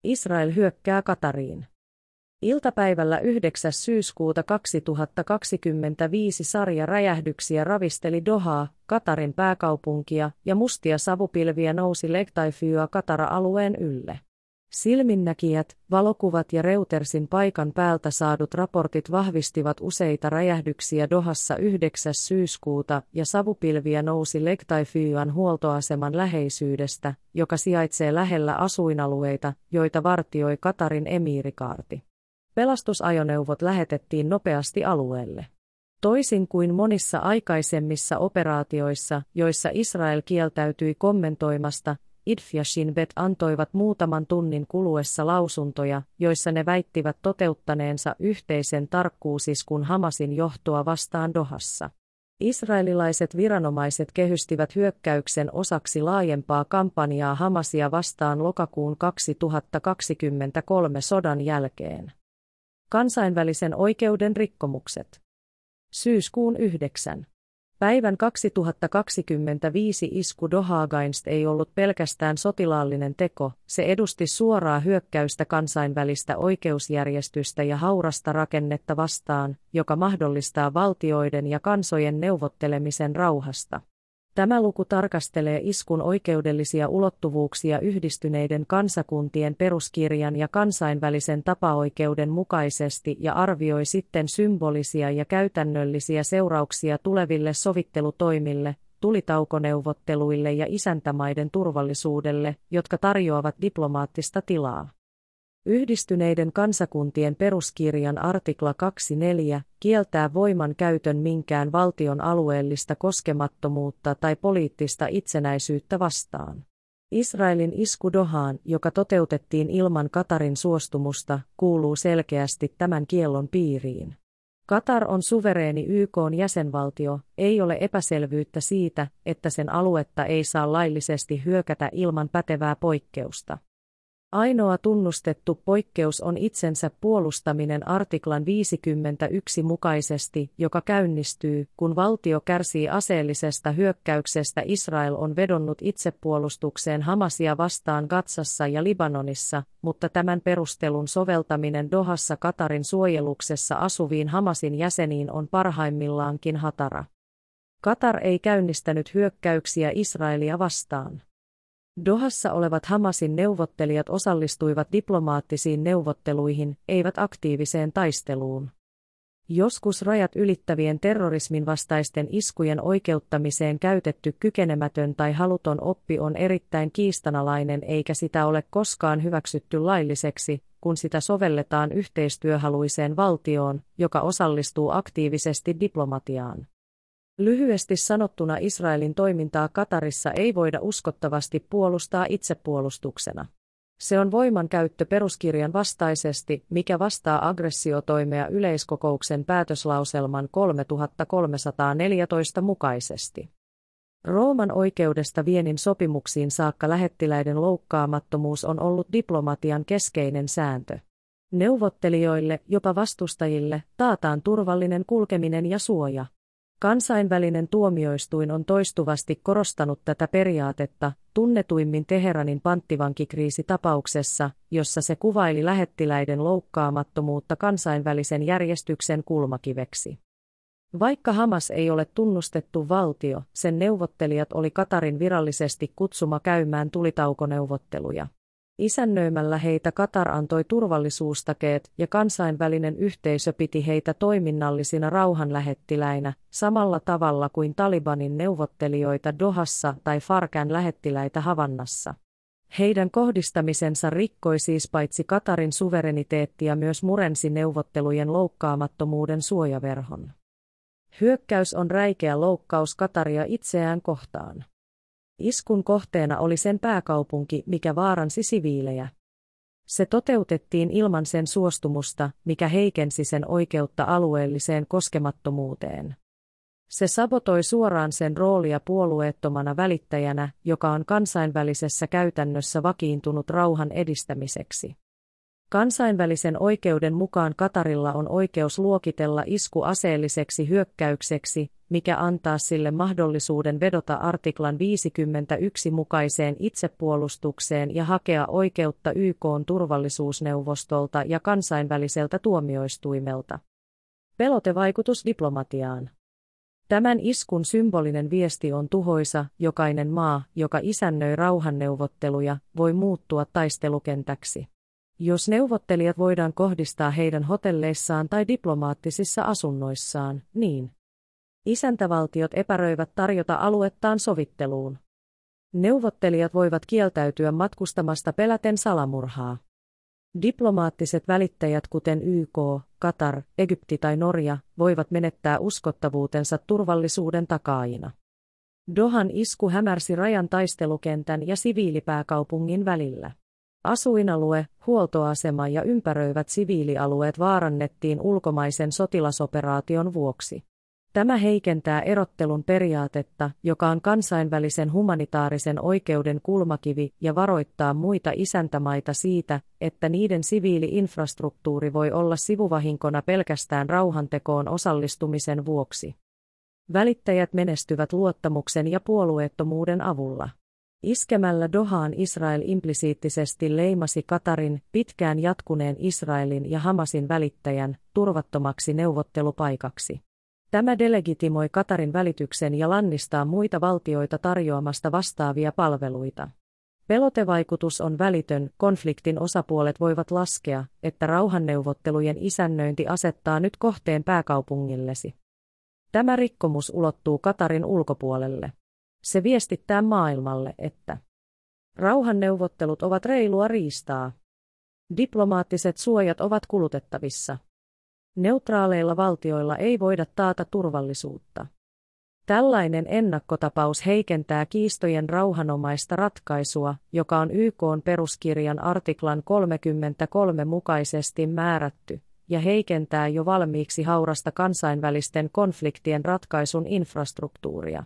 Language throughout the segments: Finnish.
Israel hyökkää Qatariin. Iltapäivällä 9. syyskuuta 2025 sarja räjähdyksiä ravisteli Dohaa, Qatarin pääkaupunkia, ja mustia savupilviä nousi Lektaifiua Qatara-alueen ylle. Silminnäkijät, valokuvat ja Reutersin paikan päältä saadut raportit vahvistivat useita räjähdyksiä Dohassa 9. syyskuuta ja savupilviä nousi Lektaifiuan huoltoaseman läheisyydestä, joka sijaitsee lähellä asuinalueita, joita vartioi Qatarin emiirikaarti. Pelastusajoneuvot lähetettiin nopeasti alueelle. Toisin kuin monissa aikaisemmissa operaatioissa, joissa Israel kieltäytyi kommentoimasta, IDF ja Shin Bet antoivat muutaman tunnin kuluessa lausuntoja, joissa ne väittivät toteuttaneensa yhteisen tarkkuusiskun Hamasin johtoa vastaan Dohassa. Israelilaiset viranomaiset kehystivät hyökkäyksen osaksi laajempaa kampanjaa Hamasia vastaan lokakuun 2023 sodan jälkeen. Kansainvälisen oikeuden rikkomukset. Syyskuun 9. päivän 2025 isku Doha-against ei ollut pelkästään sotilaallinen teko, se edusti suoraa hyökkäystä kansainvälistä oikeusjärjestystä ja haurasta rakennetta vastaan, joka mahdollistaa valtioiden ja kansojen neuvottelemisen rauhasta. Tämä luku tarkastelee iskun oikeudellisia ulottuvuuksia Yhdistyneiden kansakuntien peruskirjan ja kansainvälisen tapaoikeuden mukaisesti ja arvioi sitten symbolisia ja käytännöllisiä seurauksia tuleville sovittelutoimille, tulitaukoneuvotteluille ja isäntämaiden turvallisuudelle, jotka tarjoavat diplomaattista tilaa. Yhdistyneiden kansakuntien peruskirjan artikla 2.4 kieltää voiman käytön minkään valtion alueellista koskemattomuutta tai poliittista itsenäisyyttä vastaan. Israelin isku Dohaan, joka toteutettiin ilman Qatarin suostumusta, kuuluu selkeästi tämän kiellon piiriin. Qatar on suvereeni YK:n jäsenvaltio, ei ole epäselvyyttä siitä, että sen aluetta ei saa laillisesti hyökätä ilman pätevää poikkeusta. Ainoa tunnustettu poikkeus on itsensä puolustaminen artiklan 51 mukaisesti, joka käynnistyy, kun valtio kärsii aseellisesta hyökkäyksestä. Israel on vedonnut itsepuolustukseen Hamasia vastaan Gazassa ja Libanonissa, mutta tämän perustelun soveltaminen Dohassa Qatarin suojeluksessa asuviin Hamasin jäseniin on parhaimmillaankin hatara. Qatar ei käynnistänyt hyökkäyksiä Israelia vastaan. Dohassa olevat Hamasin neuvottelijat osallistuivat diplomaattisiin neuvotteluihin, eivät aktiiviseen taisteluun. Joskus rajat ylittävien terrorismin vastaisten iskujen oikeuttamiseen käytetty kykenemätön tai haluton oppi on erittäin kiistanalainen eikä sitä ole koskaan hyväksytty lailliseksi, kun sitä sovelletaan yhteistyöhaluiseen valtioon, joka osallistuu aktiivisesti diplomatiaan. Lyhyesti sanottuna Israelin toimintaa Qatarissa ei voida uskottavasti puolustaa itsepuolustuksena. Se on voimankäyttö peruskirjan vastaisesti, mikä vastaa aggressiotoimea yleiskokouksen päätöslauselman 3314 mukaisesti. Rooman oikeudesta Vienin sopimuksiin saakka lähettiläiden loukkaamattomuus on ollut diplomatian keskeinen sääntö. Neuvottelijoille, jopa vastustajille, taataan turvallinen kulkeminen ja suoja. Kansainvälinen tuomioistuin on toistuvasti korostanut tätä periaatetta, tunnetuimmin Teheranin panttivankikriisitapauksessa, jossa se kuvaili lähettiläiden loukkaamattomuutta kansainvälisen järjestyksen kulmakiveksi. Vaikka Hamas ei ole tunnustettu valtio, sen neuvottelijat oli Qatarin virallisesti kutsuma käymään tulitaukoneuvotteluja. Isännöimällä heitä Qatar antoi turvallisuustakeet ja kansainvälinen yhteisö piti heitä toiminnallisina rauhanlähettiläinä, samalla tavalla kuin Talibanin neuvottelijoita Dohassa tai Farcan lähettiläitä Havannassa. Heidän kohdistamisensa rikkoi siis paitsi Qatarin suvereniteettia myös murensi neuvottelujen loukkaamattomuuden suojaverhon. Hyökkäys on räikeä loukkaus Qataria itseään kohtaan. Iskun kohteena oli sen pääkaupunki, mikä vaaransi siviilejä. Se toteutettiin ilman sen suostumusta, mikä heikensi sen oikeutta alueelliseen koskemattomuuteen. Se sabotoi suoraan sen roolia puolueettomana välittäjänä, joka on kansainvälisessä käytännössä vakiintunut rauhan edistämiseksi. Kansainvälisen oikeuden mukaan Katarilla on oikeus luokitella isku aseelliseksi hyökkäykseksi, mikä antaa sille mahdollisuuden vedota artiklan 51 mukaiseen itsepuolustukseen ja hakea oikeutta YK:n turvallisuusneuvostolta ja kansainväliseltä tuomioistuimelta. Pelotevaikutus diplomatiaan. Tämän iskun symbolinen viesti on tuhoisa: jokainen maa, joka isännöi rauhanneuvotteluja, voi muuttua taistelukentäksi. Jos neuvottelijat voidaan kohdistaa heidän hotelleissaan tai diplomaattisissa asunnoissaan, niin isäntävaltiot epäröivät tarjota aluettaan sovitteluun. Neuvottelijat voivat kieltäytyä matkustamasta peläten salamurhaa. Diplomaattiset välittäjät kuten YK, Katar, Egypti tai Norja voivat menettää uskottavuutensa turvallisuuden takaajina. Dohan isku hämärsi rajan taistelukentän ja siviilipääkaupungin välillä. Asuinalue, huoltoasema ja ympäröivät siviilialueet vaarannettiin ulkomaisen sotilasoperaation vuoksi. Tämä heikentää erottelun periaatetta, joka on kansainvälisen humanitaarisen oikeuden kulmakivi, ja varoittaa muita isäntämaita siitä, että niiden siviili-infrastruktuuri voi olla sivuvahinkona pelkästään rauhantekoon osallistumisen vuoksi. Välittäjät menestyvät luottamuksen ja puolueettomuuden avulla. Iskemällä Dohaan Israel implisiittisesti leimasi Katarin, pitkään jatkuneen Israelin ja Hamasin välittäjän, turvattomaksi neuvottelupaikaksi. Tämä delegitimoi Katarin välityksen ja lannistaa muita valtioita tarjoamasta vastaavia palveluita. Pelotevaikutus on välitön: konfliktin osapuolet voivat laskea, että rauhanneuvottelujen isännöinti asettaa nyt kohteen pääkaupungillesi. Tämä rikkomus ulottuu Katarin ulkopuolelle. Se viestittää maailmalle, että rauhanneuvottelut ovat reilua riistaa. Diplomaattiset suojat ovat kulutettavissa. Neutraaleilla valtioilla ei voida taata turvallisuutta. Tällainen ennakkotapaus heikentää kiistojen rauhanomaista ratkaisua, joka on YK:n peruskirjan artiklan 33 mukaisesti määrätty, ja heikentää jo valmiiksi haurasta kansainvälisten konfliktien ratkaisun infrastruktuuria.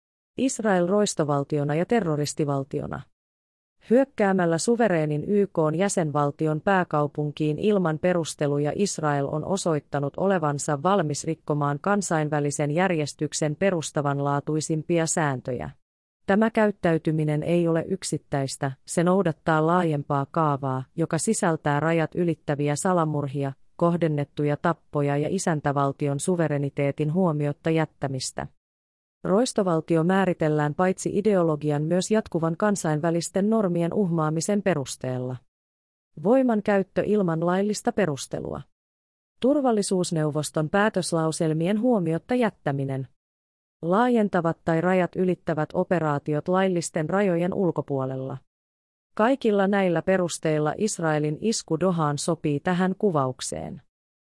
Israel roistovaltiona ja terroristivaltiona. Hyökkäämällä suvereenin YK:n jäsenvaltion pääkaupunkiin ilman perusteluja Israel on osoittanut olevansa valmis rikkomaan kansainvälisen järjestyksen perustavanlaatuisimpia sääntöjä. Tämä käyttäytyminen ei ole yksittäistä, se noudattaa laajempaa kaavaa, joka sisältää rajat ylittäviä salamurhia, kohdennettuja tappoja ja isäntävaltion suvereniteetin huomiotta jättämistä. Roistovaltio määritellään paitsi ideologian myös jatkuvan kansainvälisten normien uhmaamisen perusteella. Voiman käyttö ilman laillista perustelua. Turvallisuusneuvoston päätöslauselmien huomiotta jättäminen. Laajentavat tai rajat ylittävät operaatiot laillisten rajojen ulkopuolella. Kaikilla näillä perusteilla Israelin isku Dohaan sopii tähän kuvaukseen.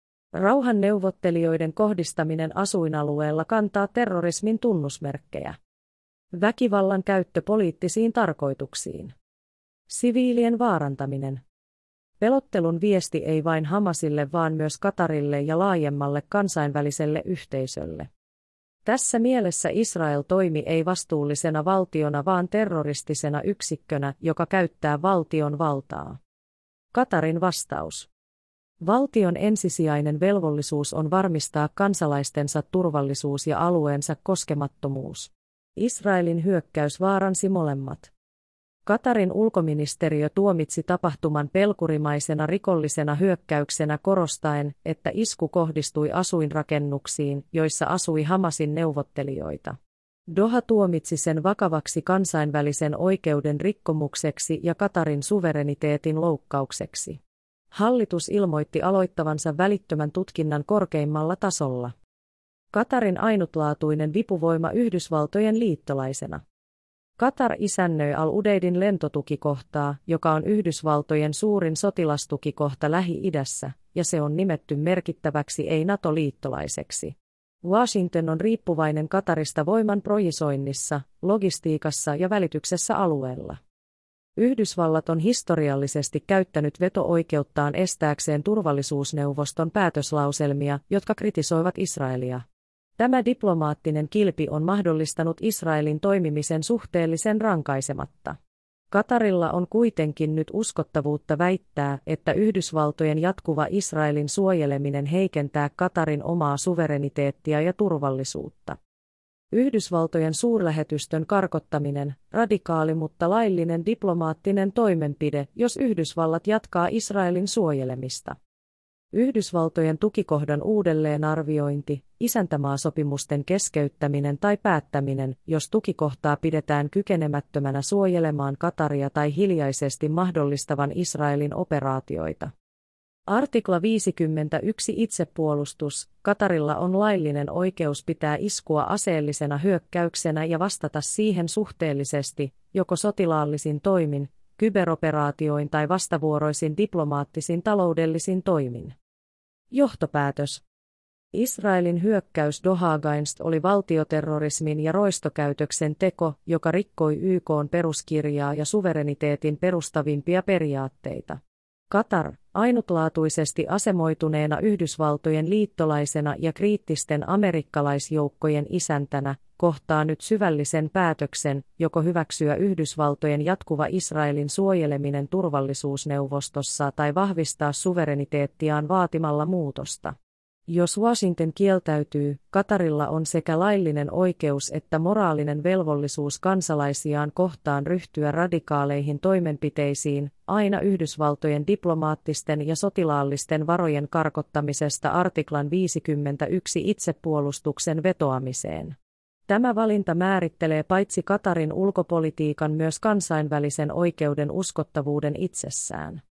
Rauhanneuvottelijoiden kohdistaminen asuinalueella kantaa terrorismin tunnusmerkkejä. Väkivallan käyttö poliittisiin tarkoituksiin. Siviilien vaarantaminen. Pelottelun viesti ei vain Hamasille vaan myös Katarille ja laajemmalle kansainväliselle yhteisölle. Tässä mielessä Israel toimi ei vastuullisena valtiona vaan terroristisena yksikkönä, joka käyttää valtion valtaa. Katarin vastaus. Valtion ensisijainen velvollisuus on varmistaa kansalaistensa turvallisuus ja alueensa koskemattomuus. Israelin hyökkäys vaaransi molemmat. Katarin ulkoministeriö tuomitsi tapahtuman pelkurimaisena rikollisena hyökkäyksenä korostaen, että isku kohdistui asuinrakennuksiin, joissa asui Hamasin neuvottelijoita. Doha tuomitsi sen vakavaksi kansainvälisen oikeuden rikkomukseksi ja Katarin suvereniteetin loukkaukseksi. Hallitus ilmoitti aloittavansa välittömän tutkinnan korkeimmalla tasolla. Katarin ainutlaatuinen vipuvoima Yhdysvaltojen liittolaisena. Katar isännöi Al-Udeidin lentotukikohtaa, joka on Yhdysvaltojen suurin sotilastukikohta Lähi-idässä, ja se on nimetty merkittäväksi ei-NATO-liittolaiseksi. Washington on riippuvainen Katarista voiman projisoinnissa, logistiikassa ja välityksessä alueella. Yhdysvallat on historiallisesti käyttänyt veto-oikeuttaan estääkseen turvallisuusneuvoston päätöslauselmia, jotka kritisoivat Israelia. Tämä diplomaattinen kilpi on mahdollistanut Israelin toimimisen suhteellisen rankaisematta. Katarilla on kuitenkin nyt uskottavuutta väittää, että Yhdysvaltojen jatkuva Israelin suojeleminen heikentää Katarin omaa suvereniteettia ja turvallisuutta. Yhdysvaltojen suurlähetystön karkottaminen, radikaali mutta laillinen diplomaattinen toimenpide, jos Yhdysvallat jatkaa Israelin suojelemista. Yhdysvaltojen tukikohdan uudelleenarviointi, isäntämaasopimusten keskeyttäminen tai päättäminen, jos tukikohtaa pidetään kykenemättömänä suojelemaan Kataria tai hiljaisesti mahdollistavan Israelin operaatioita. Artikla 51 Itsepuolustus. Katarilla on laillinen oikeus pitää iskua aseellisena hyökkäyksenä ja vastata siihen suhteellisesti, joko sotilaallisin toimin, kyberoperaatioin tai vastavuoroisin diplomaattisin taloudellisin toimin. Johtopäätös. Israelin hyökkäys Dohaa against oli valtioterrorismin ja roistokäytöksen teko, joka rikkoi YK:n peruskirjaa ja suvereniteetin perustavimpia periaatteita. Katar, ainutlaatuisesti asemoituneena Yhdysvaltojen liittolaisena ja kriittisten amerikkalaisjoukkojen isäntänä, kohtaa nyt syvällisen päätöksen, joko hyväksyä Yhdysvaltojen jatkuva Israelin suojeleminen turvallisuusneuvostossa tai vahvistaa suvereniteettiaan vaatimalla muutosta. Jos Washington kieltäytyy, Katarilla on sekä laillinen oikeus että moraalinen velvollisuus kansalaisiaan kohtaan ryhtyä radikaaleihin toimenpiteisiin, aina Yhdysvaltojen diplomaattisten ja sotilaallisten varojen karkottamisesta artiklan 51 itsepuolustuksen vetoamiseen. Tämä valinta määrittelee paitsi Katarin ulkopolitiikan myös kansainvälisen oikeuden uskottavuuden itsessään.